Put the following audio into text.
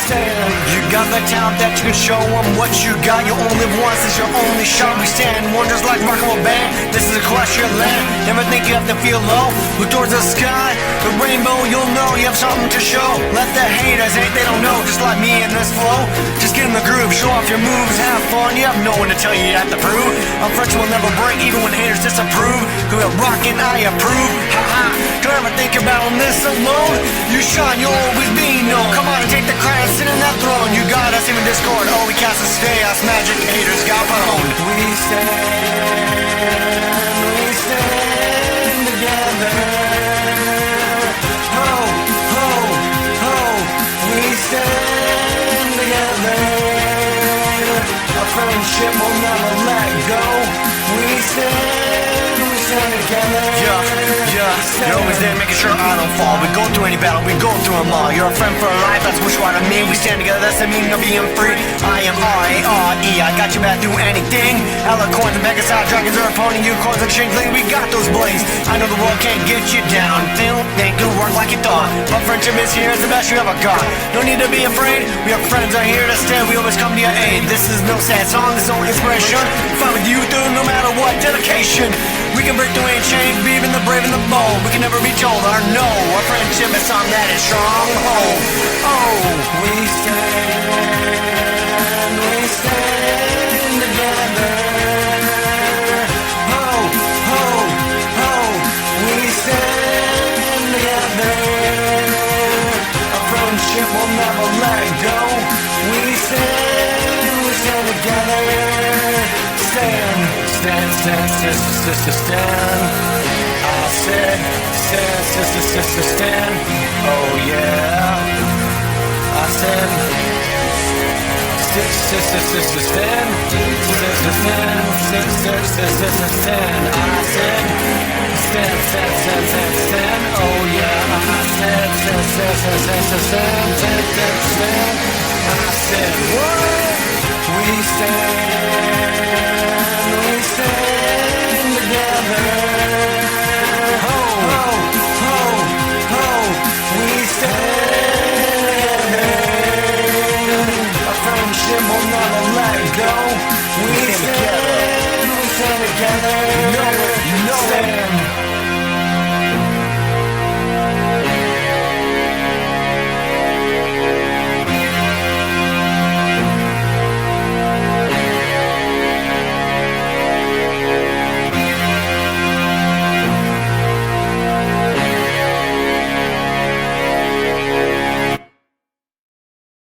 stand. You got the talent that you can show them what you got. You only live once, it's your only shot. We stand wonders like Rock'n'Roll Band. This is a equestrian land. Never think you have to feel low. Look towards the sky, the rainbow, you'll know you have something to show. Let the haters hate, they don't know. Just like me in this flow. Just get in the groove, show off your moves, have fun. You have no one to tell you have to prove. A French will never break, even when haters disapprove. Cause we're rockin', I approve. Ha ha. Don't ever think about this alone. You shine, you'll always be known. Come on and take the crown, sit in that throne. You got us, even Discord. All we cast is chaos, magic, haters got boned. We stand together. Ho, ho, ho. We stand together. Our friendship will never let go. We stand together. You're always there making sure I don't fall. We go through any battle, we go through them all. You're a friend for life, that's what you are to me. We stand together, that's the meaning of being free. I am R-A-R-E, I got your back, do anything. Alicorns and Megaside dragons are opponent, unicorns and changeling, we got those blades. I know the world can't get you down, don't think it'll work like you thought. But friendship is here, it's the best you ever got. No need to be afraid, we are friends, are here to stay. We always come to your aid, this is no sad song, this is no inspiration. Fight with you through no matter what, dedication. We can break through any chains, be even the brave and the bold. We can never be told or no. Our friendship is something that is strong. Oh, we stand together. Ho, ho, ho. We stand together. Our friendship will never let go. We stand together. Stand. I said, stand. Oh yeah. I said, stand. I said, stand. Oh yeah. I said, stand. I said, what? We stand together. Ho, ho, ho, ho. We stand together. Our friendship will never let go. We stand together.